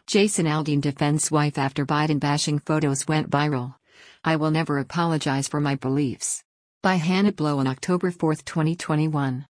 Jason Aldean defends wife after Biden bashing photos went viral. I will never apologize for my beliefs. By Hannah Blow on October 4, 2021.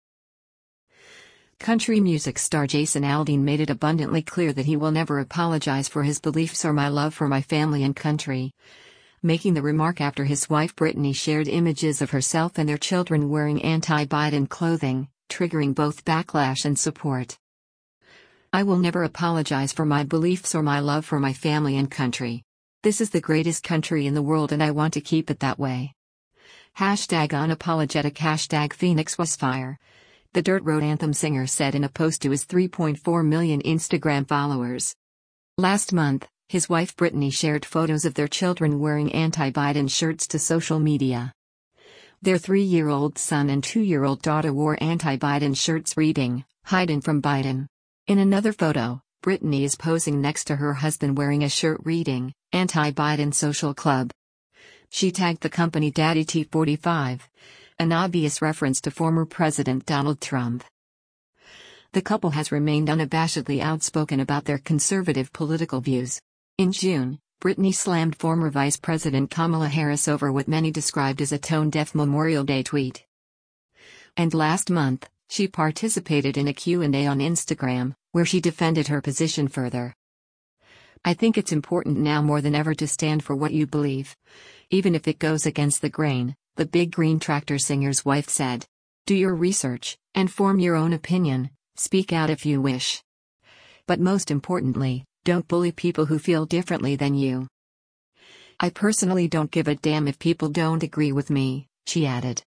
Country music star Jason Aldean made it abundantly clear that he will never apologize for his beliefs or my love for my family and country. Making the remark after his wife Britney shared images of herself and their children wearing anti-Biden clothing, triggering both backlash and support. I will never apologize for my beliefs or my love for my family and country. This is the greatest country in the world and I want to keep it that way. #unapologetic #Phoenix was fire. The Dirt Road Anthem singer said in a post to his 3.4 million Instagram followers. Last month, his wife Britney shared photos of their children wearing anti-Biden shirts to social media. Their 3-year-old son and 2-year-old daughter wore anti-Biden shirts reading, "Hiding from Biden." In another photo, Britney is posing next to her husband wearing a shirt reading, "Anti-Biden Social Club." She tagged the company Daddy T45, an obvious reference to former President Donald Trump. The couple has remained unabashedly outspoken about their conservative political views. In June, Britney slammed former Vice President Kamala Harris over what many described as a tone-deaf Memorial Day tweet. And last month, she participated in a Q&A on Instagram, where she defended her position further. I think it's important now more than ever to stand for what you believe, even if it goes against the grain, the Big Green Tractor singer's wife said. Do your research, and form your own opinion, speak out if you wish. But most importantly, don't bully people who feel differently than you. I personally don't give a damn if people don't agree with me, she added.